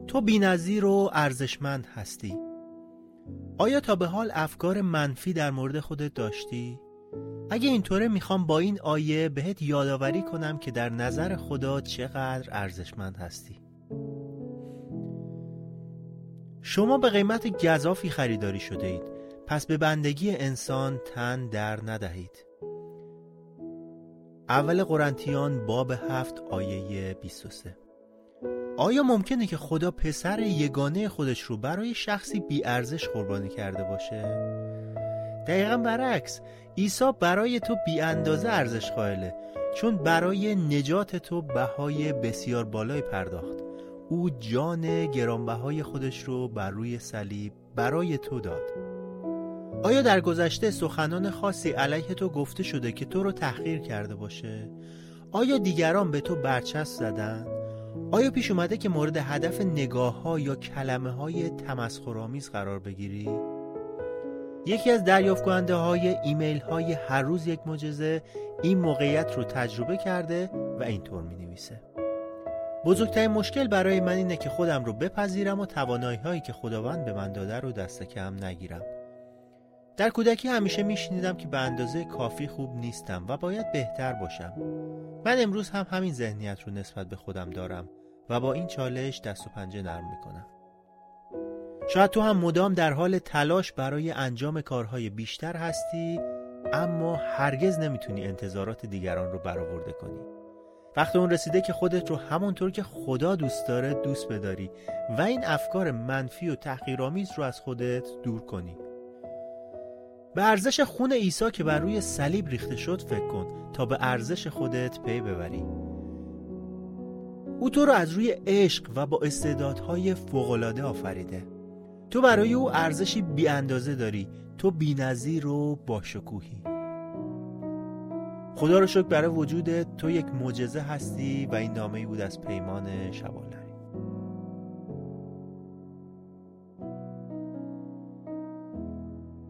تو بی‌نظیر و ارزشمند هستی. آیا تا به حال افکار منفی در مورد خودت داشتی؟ اگه اینطوره میخوام با این آیه بهت یادآوری کنم که در نظر خدا چقدر ارزشمند هستی. شما به قیمت گزافی خریداری شده اید، پس به بندگی انسان تن در ندهید. اول قرنتیان باب 7 آیه 23. آیا ممکنه که خدا پسر یگانه خودش رو برای شخصی بی‌ارزش قربانی کرده باشه؟ دقیقاً برعکس، عیسی برای تو بی اندازه ارزش قائله، چون برای نجات تو بهای بسیار بالایی پرداخت. او جان گرانبهای خودش رو بر روی صلیب برای تو داد. آیا در گذشته سخنان خاصی علیه تو گفته شده که تو رو تحقیر کرده باشه؟ آیا دیگران به تو برچسب زدن؟ آیا پیش اومده که مورد هدف نگاه‌ها یا کلمه‌های تمسخرآمیز قرار بگیری؟ یکی از دریافت کننده های ایمیل های هر روز یک معجزه این موقعیت رو تجربه کرده و اینطور می نویسه: بزرگترین مشکل برای من اینه که خودم رو بپذیرم و توانایی هایی که خداوند به من داده رو دست کم نگیرم. در کودکی همیشه می شنیدم که به اندازه کافی خوب نیستم و باید بهتر باشم. من امروز هم همین ذهنیت رو نسبت به خودم دارم و با این چالش دست و پنجه نرم می کنم. شاید تو هم مدام در حال تلاش برای انجام کارهای بیشتر هستی، اما هرگز نمیتونی انتظارات دیگران رو برآورده کنی. وقت اون رسیده که خودت رو همونطور که خدا دوست داره دوست بداری و این افکار منفی و تحقیرآمیز رو از خودت دور کنی. به ارزش خون عیسی که بر روی صلیب ریخته شد فکر کن تا به ارزش خودت پی ببری. او تو رو از روی عشق و با استعدادهای فوق‌العاده آفریده. تو برای او ارزشی بی اندازه داری. تو بی‌نظیر و باشکوهی. خدا رو شکر برای وجودت. تو یک معجزه هستی و این نامه‌ای بود از پیمان شبانلری.